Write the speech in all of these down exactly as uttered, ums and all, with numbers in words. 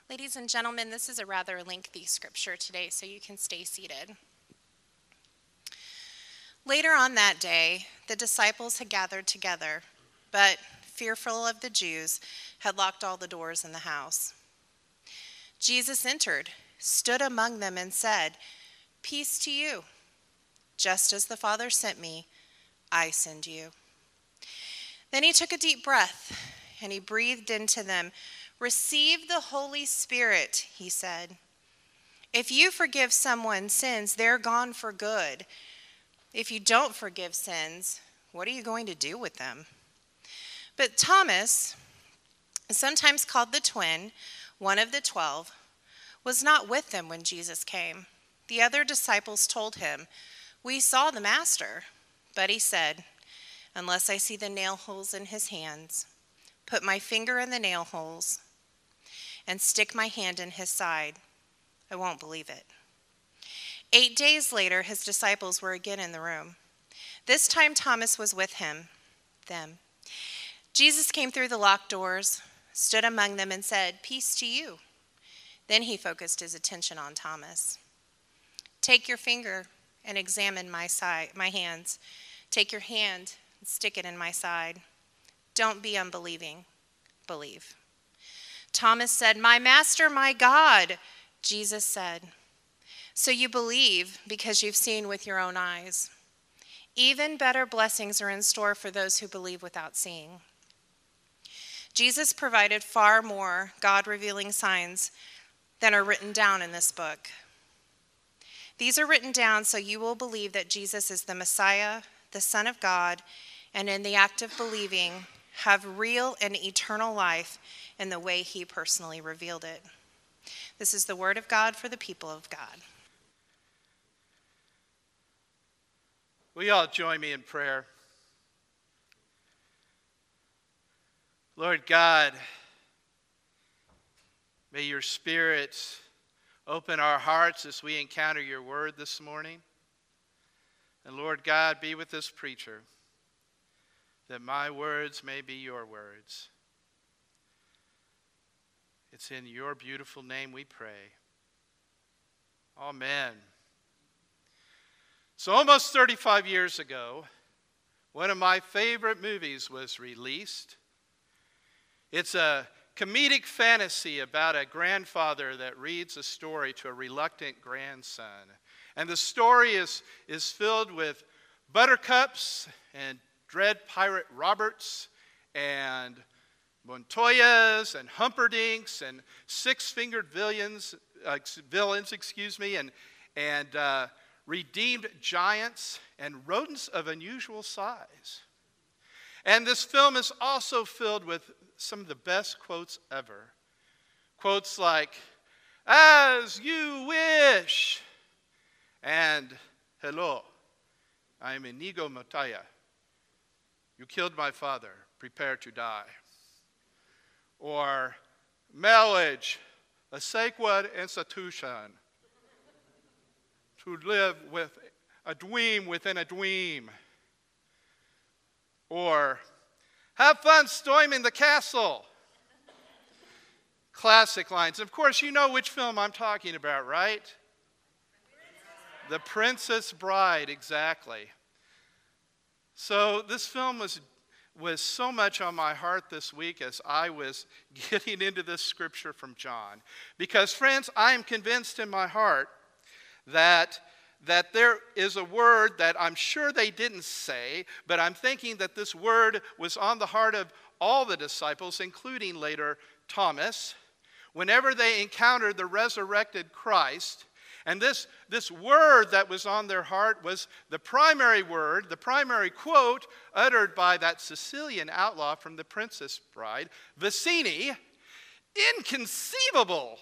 Ladies and gentlemen, this is a rather lengthy scripture today, so you can stay seated. Later on that day, the disciples had gathered together, but, fearful of the Jews, had locked all the doors in the house. Jesus entered, stood among them, and said, "Peace to you. Just as the Father sent me, I send you." Then he took a deep breath, and he breathed into them. "Receive the Holy Spirit," he said. "If you forgive someone's sins, they're gone for good. If you don't forgive sins, what are you going to do with them?" But Thomas, sometimes called the twin, one of the twelve, was not with them when Jesus came. The other disciples told him, "We saw the Master." But he said, "Unless I see the nail holes in his hands, put my finger in the nail holes, and stick my hand in his side, I won't believe it." Eight days later, his disciples were again in the room. This time Thomas was with him, them. Jesus came through the locked doors, stood among them, and said, "Peace to you." Then he focused his attention on Thomas. "Take your finger and examine my side, my hands. Take your hand and stick it in my side. Don't be unbelieving, believe." Thomas said, "My Master, my God." Jesus said, "So you believe because you've seen with your own eyes. Even better blessings are in store for those who believe without seeing." Jesus provided far more God-revealing signs than are written down in this book. These are written down so you will believe that Jesus is the Messiah, the Son of God, and in the act of believing, have real and eternal life in the way he personally revealed it. This is the word of God for the people of God. Will you all join me in prayer? Lord God, may your Spirit open our hearts as we encounter your word this morning. And Lord God, be with this preacher, that my words may be your words. It's in your beautiful name we pray. Amen. So almost thirty-five years ago, one of my favorite movies was released. It's a comedic fantasy about a grandfather that reads a story to a reluctant grandson. And the story is, is filled with buttercups and Dread Pirate Roberts and Montoyas and Humperdinks and six-fingered villains, uh, villains, excuse me, and, and uh, redeemed giants and rodents of unusual size. And this film is also filled with some of the best quotes ever. Quotes like, "As you wish," and "Hello, I am Inigo Montoya. You killed my father, prepare to die." Or, "Marriage, a sacred institution. To live with a dream within a dream." Or, "Have fun storming the castle." Classic lines. Of course, you know which film I'm talking about, right? The Princess Bride, exactly. So this film was, was so much on my heart this week as I was getting into this scripture from John. Because, friends, I am convinced in my heart that that there is a word that I'm sure they didn't say, but I'm thinking that this word was on the heart of all the disciples, including later Thomas, whenever they encountered the resurrected Christ. And this, this word that was on their heart was the primary word, the primary quote uttered by that Sicilian outlaw from The Princess Bride, Vizzini, "Inconceivable!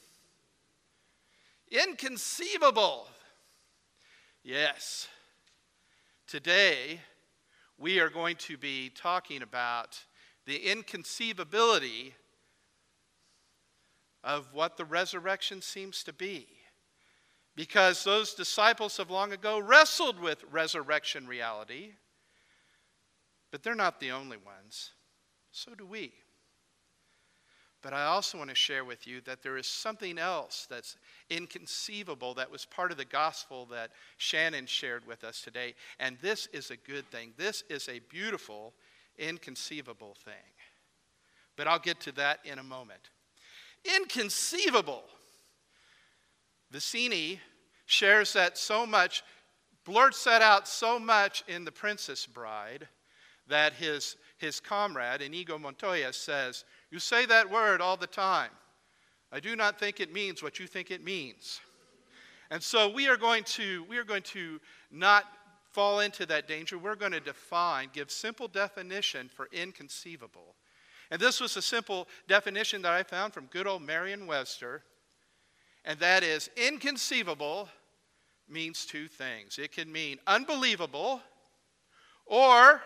Inconceivable!" Yes, today we are going to be talking about the inconceivability of what the resurrection seems to be. Because those disciples of long ago wrestled with resurrection reality, but they're not the only ones. So do we. But I also want to share with you that there is something else that's inconceivable that was part of the gospel that Shannon shared with us today. And this is a good thing. This is a beautiful, inconceivable thing. But I'll get to that in a moment. Inconceivable. Vicini shares that so much, blurts that out so much in The Princess Bride that his, his comrade, Inigo Montoya, says, "You say that word all the time. I do not think it means what you think it means." And so we are going to, we are going to not fall into that danger. We're going to define, give simple definition for inconceivable. And this was a simple definition that I found from good old Merriam-Webster. And that is, inconceivable means two things. It can mean unbelievable or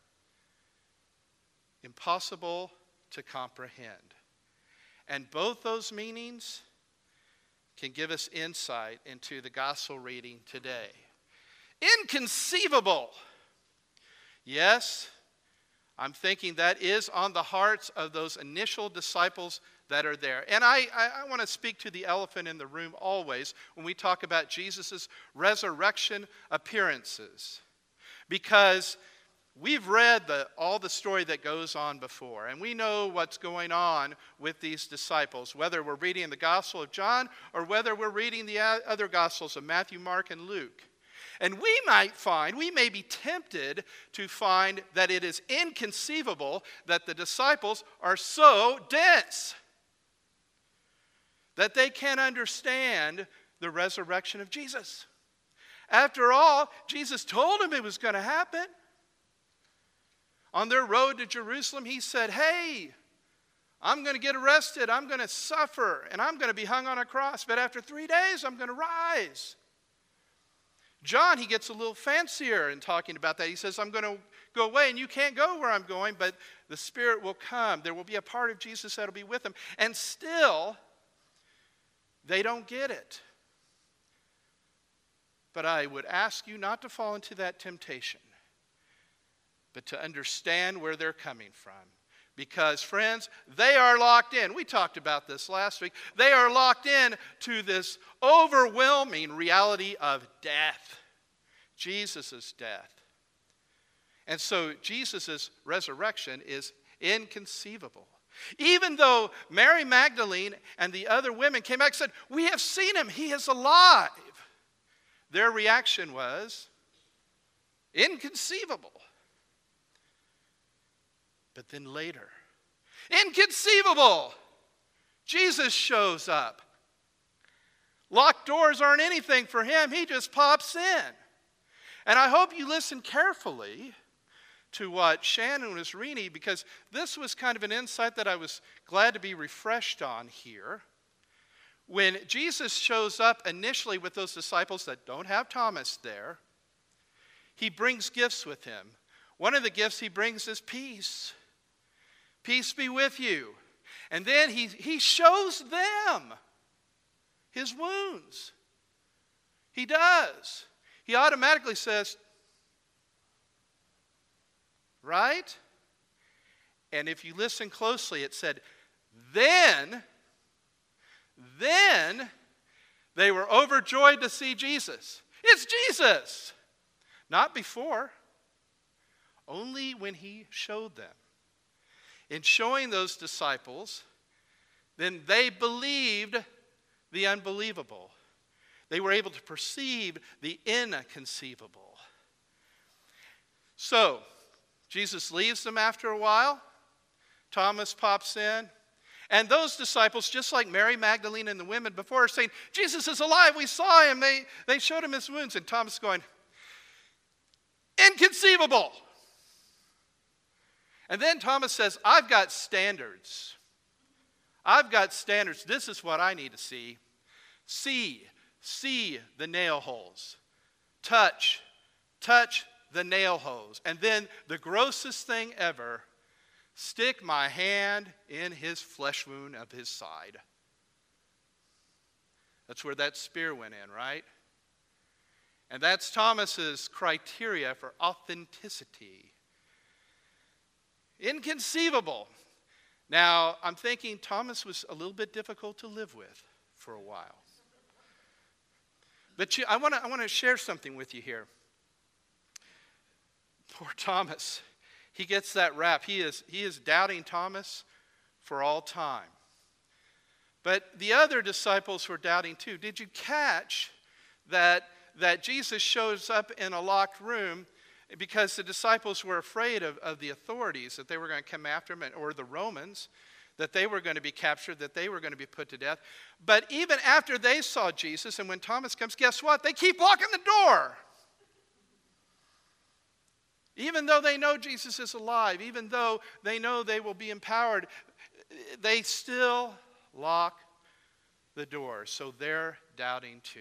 impossible to comprehend. And both those meanings can give us insight into the gospel reading today. Inconceivable. Yes, I'm thinking that is on the hearts of those initial disciples that are there. And I, I, I want to speak to the elephant in the room always when we talk about Jesus' resurrection appearances. Because we've read the, all the story that goes on before, and we know what's going on with these disciples, whether we're reading the Gospel of John or whether we're reading the other Gospels of Matthew, Mark, and Luke. And we might find, we may be tempted to find that it is inconceivable that the disciples are so dense that they can't understand the resurrection of Jesus. After all, Jesus told them it was going to happen. On their road to Jerusalem, he said, "Hey, I'm going to get arrested, I'm going to suffer, and I'm going to be hung on a cross, but after three days, I'm going to rise." John, he gets a little fancier in talking about that. He says, "I'm going to go away, and you can't go where I'm going, but the Spirit will come. There will be a part of Jesus that will be with him." And still, they don't get it. But I would ask you not to fall into that temptation, but to understand where they're coming from. Because, friends, they are locked in. We talked about this last week. They are locked in to this overwhelming reality of death. Jesus' death. And so Jesus' resurrection is inconceivable. Even though Mary Magdalene and the other women came back and said, "We have seen him. He is alive." Their reaction was inconceivable. But then later, inconceivable, Jesus shows up. Locked doors aren't anything for him. He just pops in. And I hope you listen carefully to what Shannon was reading, because this was kind of an insight that I was glad to be refreshed on here. When Jesus shows up initially with those disciples that don't have Thomas there, he brings gifts with him. One of the gifts he brings is peace. Peace be with you. And then he, he shows them his wounds. He does. He automatically says, right? And if you listen closely, it said, then, then they were overjoyed to see Jesus. It's Jesus. Not before. Only when he showed them. In showing those disciples, then they believed the unbelievable. They were able to perceive the inconceivable. So, Jesus leaves them after a while. Thomas pops in. And those disciples, just like Mary Magdalene and the women before, are saying, "Jesus is alive. We saw him. They, they showed him his wounds." And Thomas is going, "Inconceivable." And then Thomas says, "I've got standards. I've got standards. This is what I need to see. See, see the nail holes. Touch, touch the nail holes." And then the grossest thing ever, stick my hand in his flesh wound of his side. That's where that spear went in, right? And that's Thomas's criteria for authenticity. Inconceivable. Now, I'm thinking Thomas was a little bit difficult to live with for a while. But you, I want to I want to share something with you here. Poor Thomas. He gets that rap. He is, he is doubting Thomas for all time. But the other disciples were doubting too. Did you catch that, that Jesus shows up in a locked room because the disciples were afraid of, of the authorities, that they were going to come after him, or the Romans, that they were going to be captured, that they were going to be put to death. But even after they saw Jesus, and when Thomas comes, guess what? They keep locking the door. Even though they know Jesus is alive, even though they know they will be empowered, they still lock the door. So they're doubting too.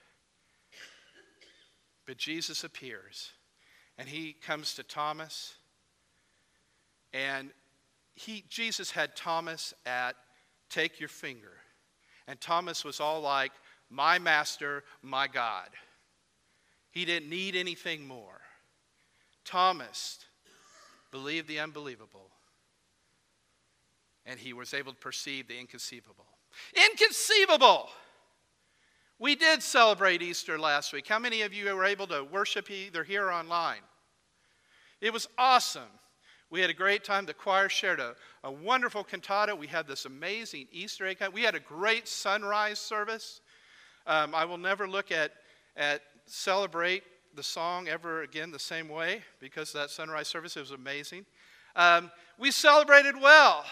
But Jesus appears, and he comes to Thomas, and he, Jesus had Thomas at take your finger. And Thomas was all like, my master, my God. He didn't need anything more. Thomas believed the unbelievable, and he was able to perceive the inconceivable. Inconceivable! We did celebrate Easter last week. How many of you were able to worship either here or online? It was awesome. We had a great time. The choir shared a, a wonderful cantata. We had this amazing Easter egg hunt. We had a great sunrise service. Um, I will never look at, at Celebrate the song ever again the same way because of that sunrise service. It was amazing. Um, we celebrated well.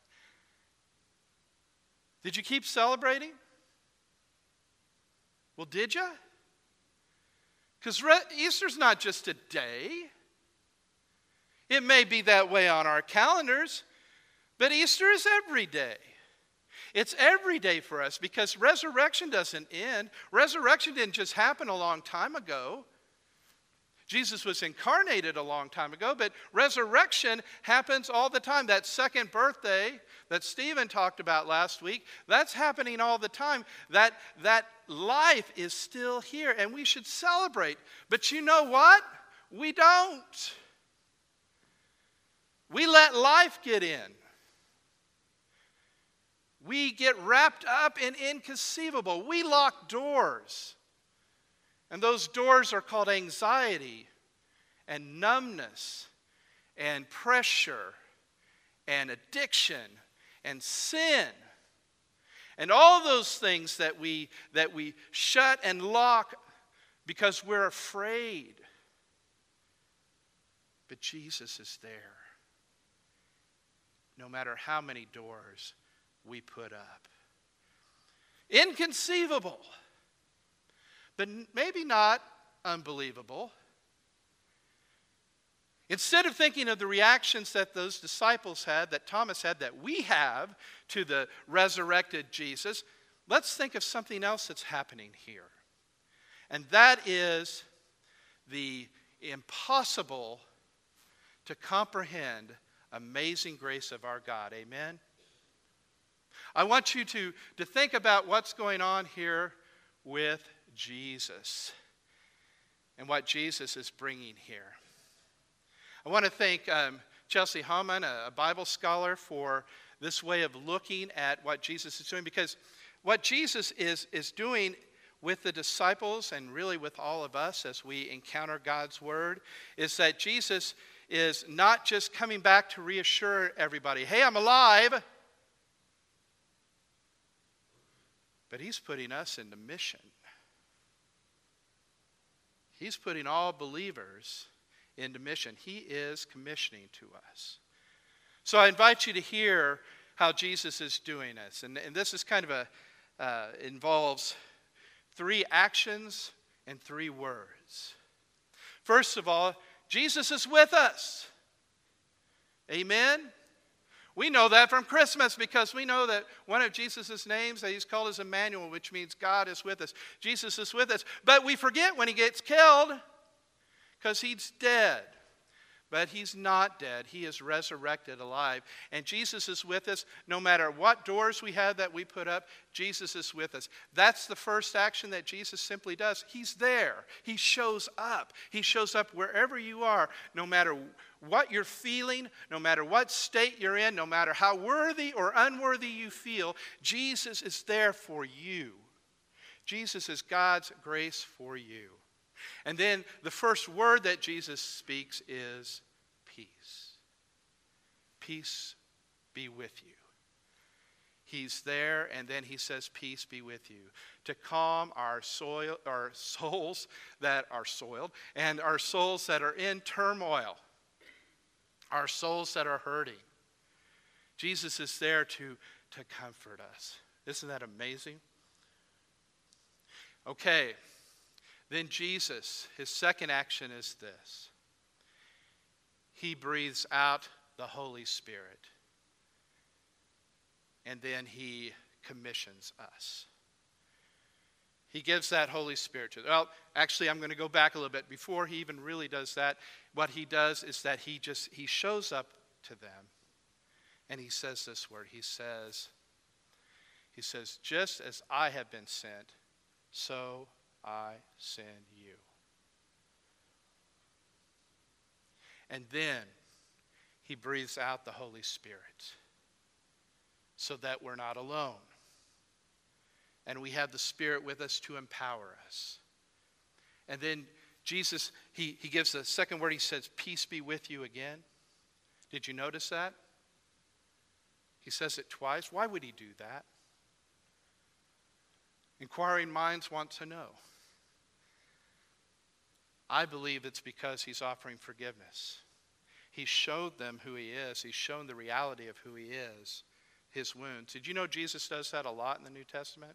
Did you keep celebrating? Well, did you? Because re- Easter's not just a day. It may be that way on our calendars, but Easter is every day. It's every day for us because resurrection doesn't end. Resurrection didn't just happen a long time ago. Jesus was incarnated a long time ago, but resurrection happens all the time. That second birthday that Stephen talked about last week, that's happening all the time. That, that life is still here, and we should celebrate. But you know what? We don't. We let life get in. We get wrapped up in inconceivable. We lock doors. And those doors are called anxiety and numbness and pressure and addiction and sin. And all those things that we, that we shut and lock because we're afraid. But Jesus is there. No matter how many doors we put up. Inconceivable. But maybe not unbelievable. Instead of thinking of the reactions that those disciples had, that Thomas had, that we have to the resurrected Jesus, let's think of something else that's happening here. And that is the impossible to comprehend amazing grace of our God. Amen? I want you to, to think about what's going on here with Jesus and what Jesus is bringing here. I want to thank um, Chelsea Hallman, a, a Bible scholar, for this way of looking at what Jesus is doing, because what Jesus is, is doing with the disciples and really with all of us as we encounter God's word is that Jesus is not just coming back to reassure everybody, hey, I'm alive, but he's putting us into mission. He's putting all believers into mission. He is commissioning to us. So I invite you to hear how Jesus is doing this. And, and this is kind of a, uh, involves three actions and three words. First of all, Jesus is with us. Amen? We know that from Christmas because we know that one of Jesus' names that he's called is Emmanuel, which means God is with us. Jesus is with us. But we forget when he gets killed because he's dead. But he's not dead. He is resurrected alive. And Jesus is with us no matter what doors we have that we put up. Jesus is with us. That's the first action that Jesus simply does. He's there. He shows up. He shows up wherever you are, no matter what you're feeling, no matter what state you're in, no matter how worthy or unworthy you feel. Jesus is there for you. Jesus is God's grace for you. And then the first word that Jesus speaks is peace. Peace be with you. He's there, and then he says, peace be with you. To calm our soil, our souls that are soiled, and our souls that are in turmoil, our souls that are hurting. Jesus is there to, to comfort us. Isn't that amazing? Okay. Then Jesus, his second action is this. He breathes out the Holy Spirit. And then he commissions us. He gives that Holy Spirit to them. Well, actually, I'm going to go back a little bit. Before he even really does that, what he does is that he just, he shows up to them. And he says this word. He says, he says, just as I have been sent, so I send you. And then he breathes out the Holy Spirit so that we're not alone. And we have the Spirit with us to empower us. And then Jesus, he, he gives the second word. He says, peace be with you again. Did you notice that? He says it twice. Why would he do that? Inquiring minds want to know. I believe it's because he's offering forgiveness. He showed them who he is. He's shown the reality of who he is, his wounds. Did you know Jesus does that a lot in the New Testament?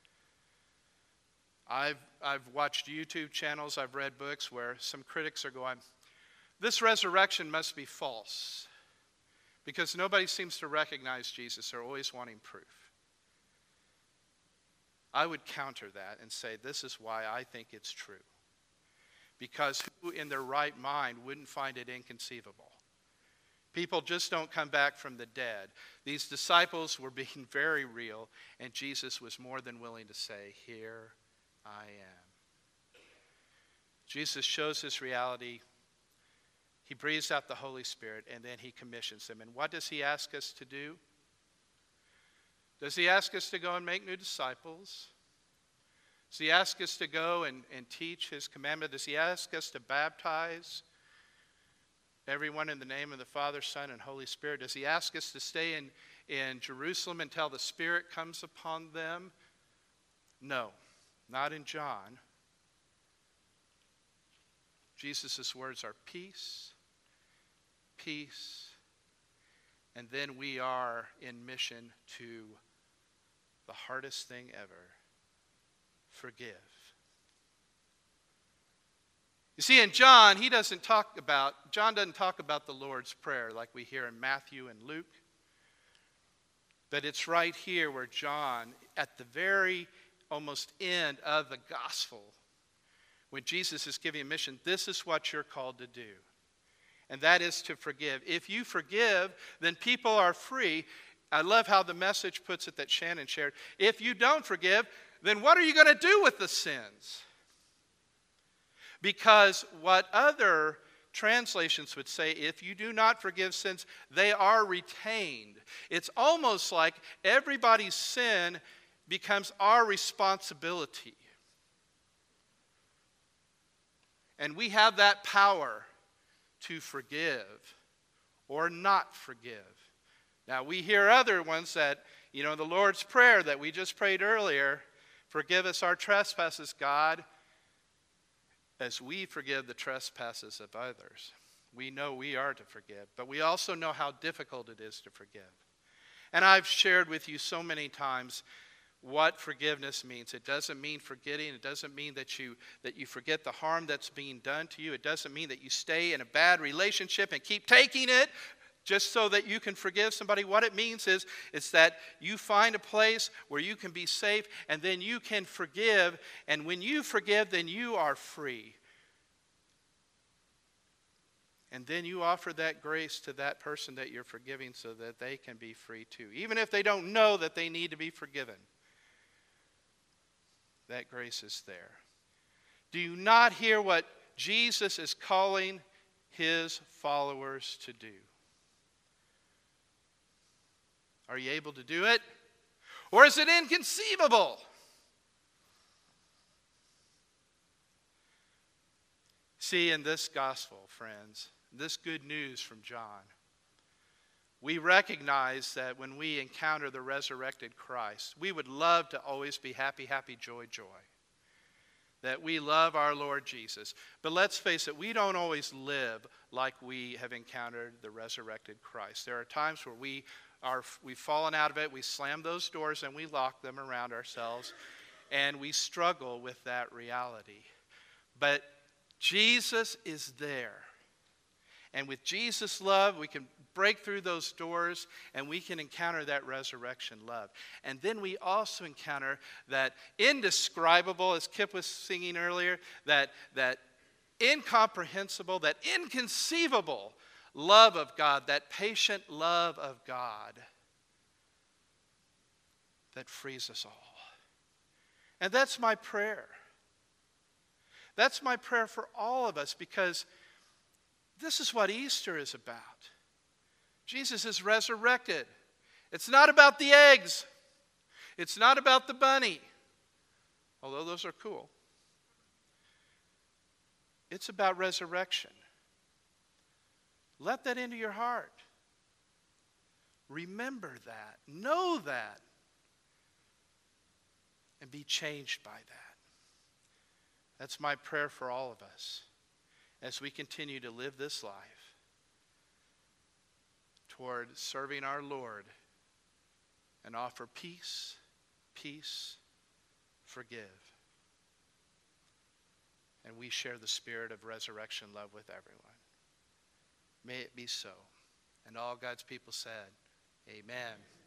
I've, I've watched YouTube channels, I've read books where some critics are going, this resurrection must be false because nobody seems to recognize Jesus. They're always wanting proof. I would counter that and say this is why I think it's true. Because who in their right mind wouldn't find it inconceivable? People just don't come back from the dead. These disciples were being very real, and Jesus was more than willing to say, here I am. Jesus shows this reality. He breathes out the Holy Spirit, and then he commissions them. And what does he ask us to do? Does he ask us to go and make new disciples? Does he ask us to go and, and teach his commandment? Does he ask us to baptize everyone in the name of the Father, Son, and Holy Spirit? Does he ask us to stay in, in Jerusalem until the Spirit comes upon them? No, not in John. Jesus' words are peace, peace, and then we are in mission to the hardest thing ever. Forgive. You see, in John, he doesn't talk about, John doesn't talk about the Lord's Prayer like we hear in Matthew and Luke. But it's right here where John, at the very almost end of the gospel, when Jesus is giving a mission, this is what you're called to do. And that is to forgive. If you forgive, then people are free. I love how the Message puts it that Shannon shared. If you don't forgive, then what are you going to do with the sins? Because what other translations would say, if you do not forgive sins, they are retained. It's almost like everybody's sin becomes our responsibility. And we have that power to forgive or not forgive. Now, we hear other ones that, you know, the Lord's Prayer that we just prayed earlier, forgive us our trespasses, God, as we forgive the trespasses of others. We know we are to forgive, but we also know how difficult it is to forgive. And I've shared with you so many times what forgiveness means. It doesn't mean forgetting. It doesn't mean that you, that you forget the harm that's being done to you. It doesn't mean that you stay in a bad relationship and keep taking it just so that you can forgive somebody. What it means is it's that you find a place where you can be safe and then you can forgive. And when you forgive, then you are free. And then you offer that grace to that person that you're forgiving so that they can be free too. Even if they don't know that they need to be forgiven, that grace is there. Do you not hear what Jesus is calling his followers to do? Are you able to do it? Or is it inconceivable? See, in this gospel, friends, this good news from John, we recognize that when we encounter the resurrected Christ, we would love to always be happy, happy, joy, joy. That we love our Lord Jesus. But let's face it, we don't always live like we have encountered the resurrected Christ. There are times where we are, we've fallen out of it, we slam those doors and we lock them around ourselves, and we struggle with that reality. But Jesus is there. And with Jesus' love, we can break through those doors and we can encounter that resurrection love. And then we also encounter that indescribable, as Kip was singing earlier, that, that incomprehensible, that inconceivable love of God, that patient love of God that frees us all. And that's my prayer. That's my prayer for all of us, because this is what Easter is about. Jesus is resurrected. It's not about the eggs. It's not about the bunny, although those are cool. It's about resurrection. Let that into your heart. Remember that. Know that. And be changed by that. That's my prayer for all of us as we continue to live this life toward serving our Lord and offer peace, peace, forgive. And we share the spirit of resurrection love with everyone. May it be so. And all God's people said, amen.